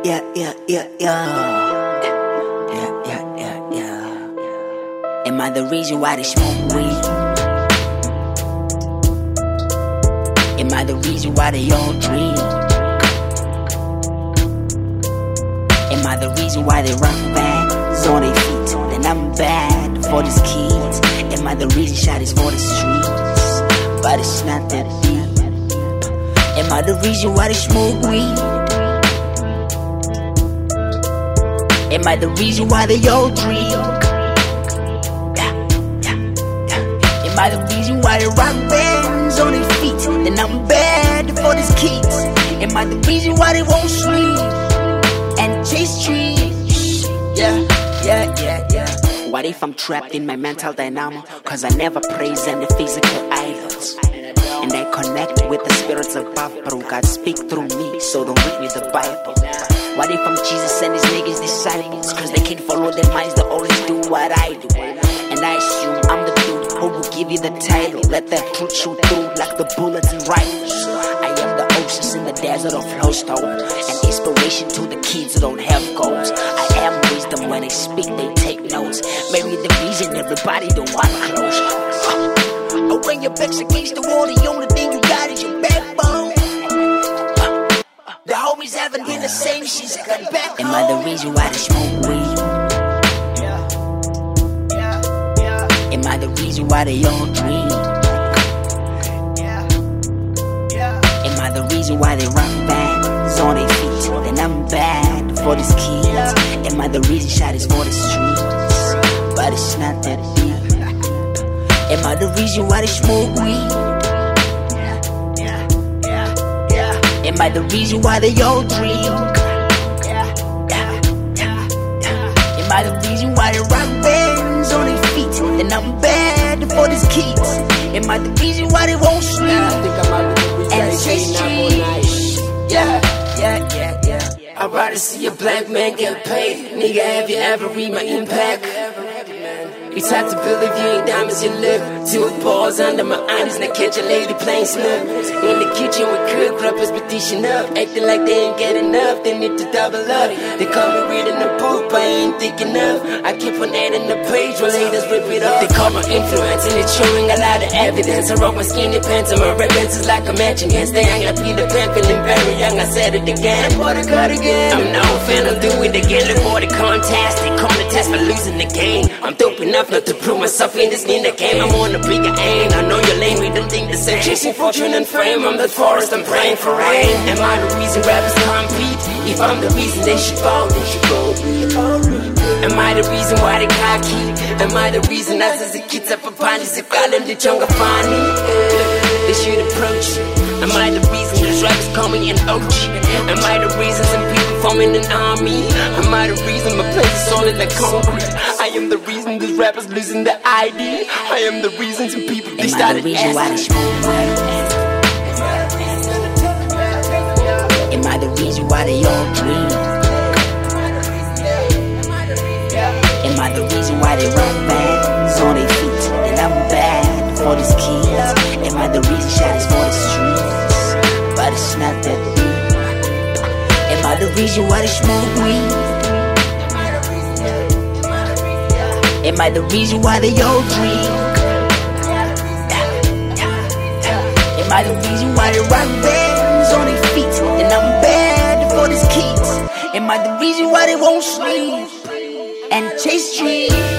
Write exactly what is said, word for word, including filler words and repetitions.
yeah, yeah, yeah, yeah. Yeah, yeah, yeah, yeah. Am I the reason why they smoke weed? Am I the reason why they all drink? Am I the reason why they rock bands on their feet? Then I'm bad for these kids. Am I the reason shot is for the streets? But it's not that deep. Am I the reason why they smoke weed? Am I the reason why they all drink? Yeah, yeah, yeah. Am I the reason why they rock bands on their feet? Then I'm bad for these kids. Am I the reason why they won't sleep and chase trees? Yeah, yeah, yeah, yeah. What if I'm trapped in my mental dynamo? Cause I never praise any physical idols, and I connect with the spirits above, bro. God speak through me, so don't read me the Bible. What if I'm Jesus and his niggas disciples? Cause they can't follow their minds, they always do what I do. And I assume I'm the dude who will give you the title. Let that truth shoot through like the bullets and rifles. I am the oasis in the desert of Flowstone, and inspiration to the kids who don't have goals. I am wisdom, when they speak they take notes. Maybe the reason everybody don't want close. Oh, when your back's against the wall, the only thing you got is your backbone. The homies haven't been the same since I got back home. Am I the reason why they smoke weed? Am I the reason why they all drink? Am I the reason why they rock bands on their feet? Then I'm bad for these kids. Am I the reason shot is for the streets? But it's not that deep. Am I the reason why they smoke weed? Am I the reason why they all drink? Am I the reason why they rock bands on their feet? Then I'm bad for these kids. Am I the reason why they won't sleep and chase trees? Yeah, yeah, yeah, yeah. I'd rather see a black man get paid. Nigga, have you ever read my impact? It's hard to believe you ain't dumb as you look. Two balls under my eyes, now catch a lady playing snug. In the kitchen we cook, rappers petition up, acting like they ain't get enough, they need to double up. They call me reading the book, but I ain't thick enough. I keep on adding the page while haters rip it up. They call my influence and it's showing a lot of evidence. I rock my skinny pants and my red pants is like a matching hands. They ain't got Peter Pan, feeling very young, I said it again. Bought a cardigan. I'm no fan, I'll do it again. Look for the contest, they call the test for losing the game. I'm dope enough not to prove myself in this ninja game. I'm on a bigger aim, I know you're lame, we don't think the same. Chasing fortune and fame, I'm the forest, I'm praying for rain. Am I the reason rappers compete? If I'm the reason they should vote, they should vote. Am I the reason why they cocky? Am I the reason us as a kids up a parties if I them the chunga funny? They should approach. Am I the reason these rappers call me an O G? Am I the reason some people forming an army? Am I the reason my place is solid like concrete? I am the reason these rappers losing their I D. I am the reason some people they started asking. Am I the reason why they smoke weed? Am I the reason why they all drink? Am I the reason why they rock bands on their feet? And I'm bad for these kids. Am I the reason shot is for the streets? But it's not that deep. Am I the reason why they smoke weed? Am I the reason why they all drink? Am I the reason why they rock bands on their feet? And I'm bad for these kids. Am I the reason why they won't sleep and chase trees?